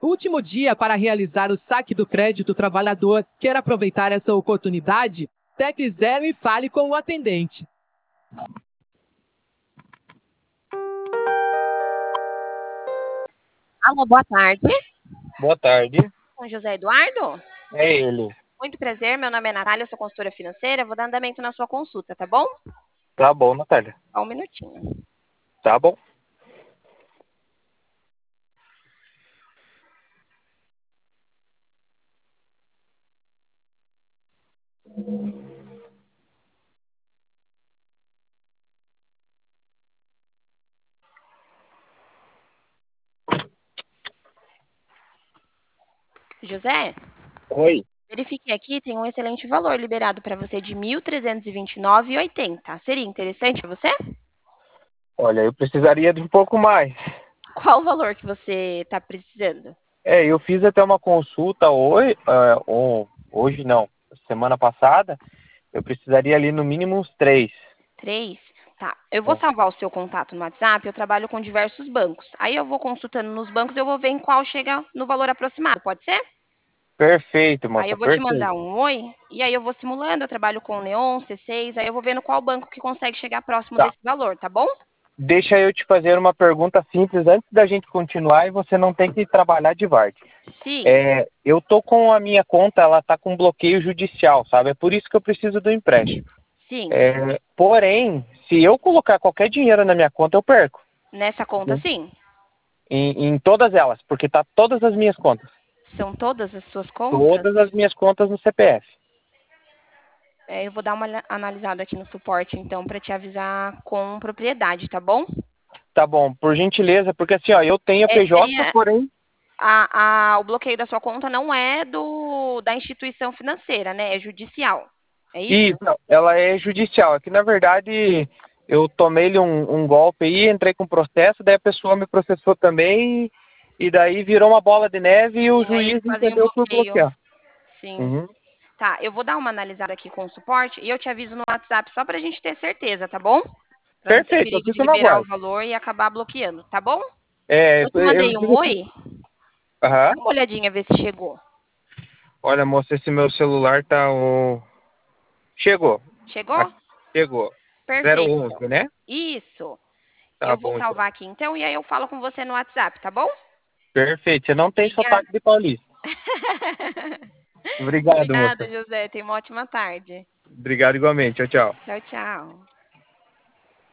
Último dia para realizar o saque do crédito trabalhador. Quer aproveitar essa oportunidade? Tecle 0 e fale com o atendente. Alô, boa tarde. Boa tarde. Com José Eduardo? É ele. Muito prazer, meu nome é Natália, eu sou consultora financeira. Vou dar andamento na sua consulta, tá bom? Tá bom, Natália. Só um minutinho. Tá bom. José, Oi. verifiquei aqui, tem um excelente valor liberado para você de R$ 1.329,80. Seria interessante para você? Olha, eu precisaria de um pouco mais. Qual o valor que você está precisando? Eu fiz até uma consulta hoje, hoje não, semana passada. Eu precisaria ali no mínimo uns 3. 3? Tá. Eu vou salvar o seu contato no WhatsApp. Eu trabalho com diversos bancos. Aí eu vou consultando nos bancos, eu vou ver em qual chega no valor aproximado. Pode ser? Perfeito, Aí moça, eu vou te perfeito. mandar um oi, e aí eu vou simulando, eu trabalho com o Neon, C6, aí eu vou vendo qual banco que consegue chegar próximo Tá. desse valor, tá bom? Deixa eu te fazer uma pergunta simples antes da gente continuar e você não tem que trabalhar de VARD. Sim, Eu tô com a minha conta, ela tá com bloqueio judicial, sabe? É por isso que eu preciso do empréstimo. sim. Porém, se eu colocar qualquer dinheiro na minha conta, eu perco. Nessa conta, sim. Em todas elas, porque tá todas as minhas contas. São todas as suas Todas contas? as minhas contas no CPF. Eu vou dar uma analisada aqui no suporte, então, para te avisar com propriedade, tá bom? Tá bom, por gentileza, porque assim, ó, eu tenho PJ, Seria porém... o bloqueio da sua conta não é da instituição financeira, né? É judicial. É isso? Isso, ela é judicial. É que, na verdade, eu tomei-lhe um golpe aí, entrei com processo, daí a pessoa me processou também, e daí virou uma bola de neve e o Sim, aí juiz eles fazem o entendeu por bloqueio. bloquear. Sim. Uhum. Tá, eu vou dar uma analisada aqui com o suporte e eu te aviso no WhatsApp só pra gente ter certeza, tá bom? Pra não ter Perfeito, eu perigo de fico no liberar o aguardo. valor e acabar bloqueando, tá bom? Eu te Eu mandei um digo assim, oi, aham. dá uma olhadinha, ver se chegou. Olha, moça, esse meu celular tá o... Chegou. Chegou? Aqui, chegou. Perfeito, então. 011, né? Isso. Tá Eu vou bom, então. salvar aqui então e aí eu falo com você no WhatsApp, tá bom? Perfeito. Você não tem Obrigada. sotaque de paulista. Obrigado, Obrigada, moça. José. Tenha uma ótima tarde. Obrigado igualmente. Tchau, tchau. Tchau, tchau.